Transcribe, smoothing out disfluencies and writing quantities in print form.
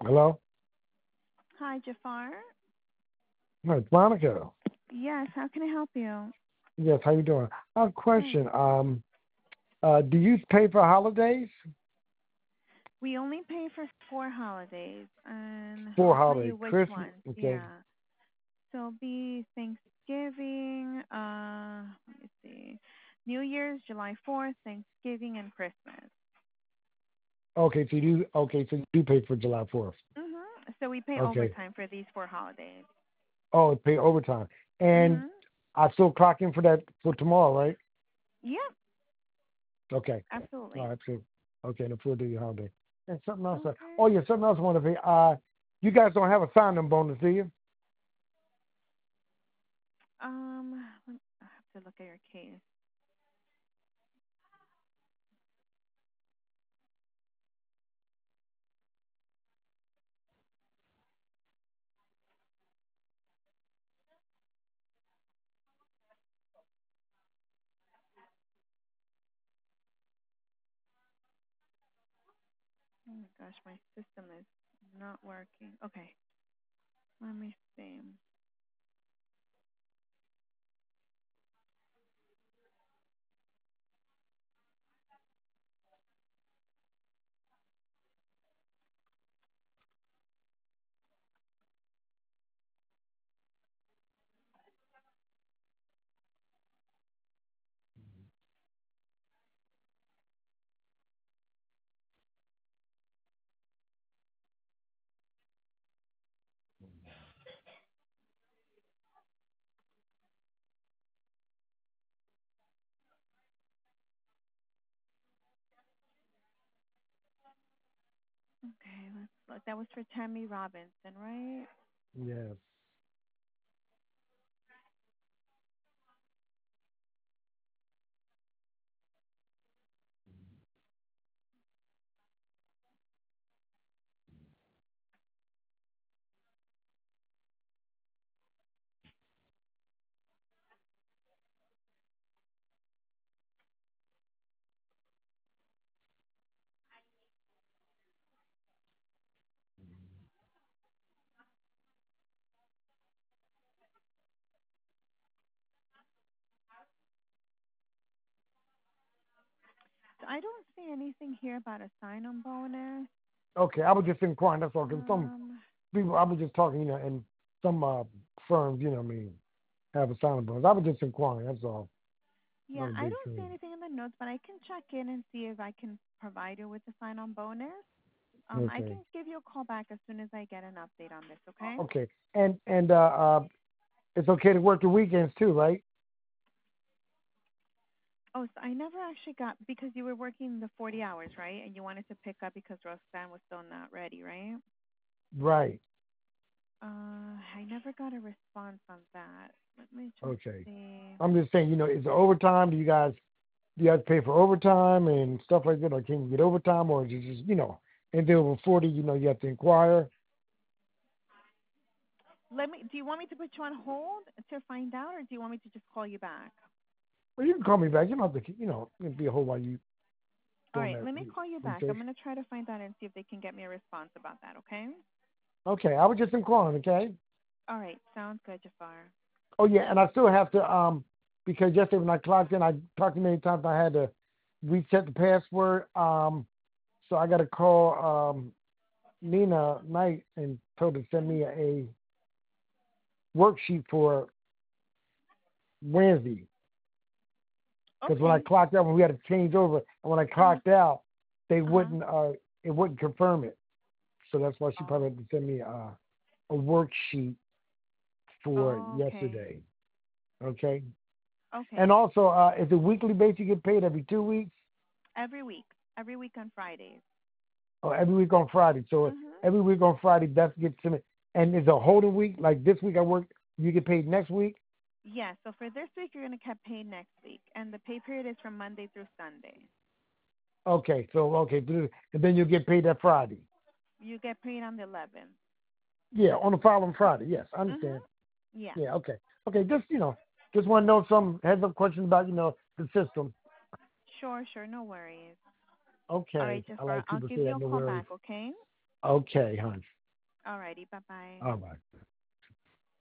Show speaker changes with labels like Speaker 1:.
Speaker 1: Hello?
Speaker 2: Hi, Jafar.
Speaker 1: No, it's Monica.
Speaker 2: Yes, how can I help you?
Speaker 1: Yes, how you doing?
Speaker 2: Good.
Speaker 1: Question. Do you pay for holidays?
Speaker 2: We only pay for 4 holidays, and
Speaker 1: For
Speaker 2: I'll tell
Speaker 1: holiday,
Speaker 2: you which
Speaker 1: Christmas.
Speaker 2: ones.
Speaker 1: Okay.
Speaker 2: Yeah. So it'll be Thanksgiving, let me see. New Year's, July 4th, Thanksgiving, and Christmas.
Speaker 1: So you do pay for July 4th.
Speaker 2: So we pay
Speaker 1: Okay.
Speaker 2: overtime for these 4 holidays.
Speaker 1: Oh, pay overtime. And
Speaker 2: Mhm.
Speaker 1: I still clock in for that for tomorrow, right?
Speaker 2: Yep,
Speaker 1: Okay. All
Speaker 2: absolutely.
Speaker 1: right, so okay, the 4 day holiday. And something else.
Speaker 2: Okay.
Speaker 1: Oh yeah, something else I want to pay. You guys don't have a sign-in bonus, do you?
Speaker 2: I have to look at your case. Oh my gosh, my system is not working. Okay, let me see. Okay, let's look. That was for Tammy Robinson, right?
Speaker 1: Yes.
Speaker 2: I don't see anything here about a sign-on bonus.
Speaker 1: Okay, I was just inquiring. That's all. Because some
Speaker 2: Um,
Speaker 1: people, I was just talking, and some firms, have a sign-in bonus. I was just inquiring. That's all.
Speaker 2: yeah,
Speaker 1: No
Speaker 2: I
Speaker 1: big
Speaker 2: don't see
Speaker 1: thing.
Speaker 2: anything in the notes, but I can check in and see if I can provide you with a sign-on bonus. I
Speaker 1: Okay.
Speaker 2: can give you a call back as soon as I get an update on this, okay?
Speaker 1: Okay. And it's okay to work the weekends too, right?
Speaker 2: Oh, so I never actually got because you were working the 40 hours, right? And you wanted to pick up because Roseanne was still not ready, right?
Speaker 1: Right.
Speaker 2: I never got a response on that. Let me just
Speaker 1: Okay.
Speaker 2: see.
Speaker 1: I'm just saying, is it overtime? Do you guys pay for overtime and stuff like that, or can you get overtime, or is it just, and then over 40, you have to inquire?
Speaker 2: Let me. Do you want me to put you on hold to find out, or do you want me to just call you back?
Speaker 1: Well, you can call me back. You don't have to, it'd be a whole while you
Speaker 2: All
Speaker 1: doing
Speaker 2: right,
Speaker 1: that.
Speaker 2: let me call you back.
Speaker 1: Okay.
Speaker 2: I'm gonna try to find out and see if they can get me a response about that. Okay?
Speaker 1: Okay. I was just inquiring. Okay.
Speaker 2: All right, sounds good, Jafar.
Speaker 1: Oh yeah, and I still have to because yesterday when I clocked in, I talked to many times. I had to reset the password. So I got to call Nina Knight and told her to send me a worksheet for Wednesday. Because when I
Speaker 2: Okay.
Speaker 1: clocked out, when we had to change over, and when I
Speaker 2: Uh
Speaker 1: clocked out, they
Speaker 2: huh.
Speaker 1: wouldn't it wouldn't confirm it. So that's why she probably
Speaker 2: Oh.
Speaker 1: had to send me a worksheet for
Speaker 2: Oh, okay.
Speaker 1: yesterday. Okay. And
Speaker 2: Okay.
Speaker 1: also, is it weekly base? You get paid every 2 weeks,
Speaker 2: Every week. Every week on Fridays.
Speaker 1: or every week on Friday. So
Speaker 2: Mhm.
Speaker 1: every week on Friday, that gets to me. And is a holding week like this week I work? You get paid next week.
Speaker 2: Yeah. So for this week, you're gonna get paid next week, and the pay period is from Monday through Sunday.
Speaker 1: Okay. So okay, and then you get paid that Friday.
Speaker 2: You get paid on the 11th.
Speaker 1: Yeah, on the following Friday. Yes, I
Speaker 2: Mhm.
Speaker 1: understand.
Speaker 2: Yeah.
Speaker 1: Yeah. Okay. Okay. Just want to know some heads up questions about the system.
Speaker 2: Sure. Sure. No worries. All
Speaker 1: Okay.
Speaker 2: right,
Speaker 1: I
Speaker 2: Jafar.
Speaker 1: like
Speaker 2: I'll
Speaker 1: people
Speaker 2: give
Speaker 1: say
Speaker 2: you
Speaker 1: that.
Speaker 2: a
Speaker 1: No
Speaker 2: call
Speaker 1: worries.
Speaker 2: back. Okay.
Speaker 1: Okay, hon.
Speaker 2: Alrighty. Bye bye.
Speaker 1: All right.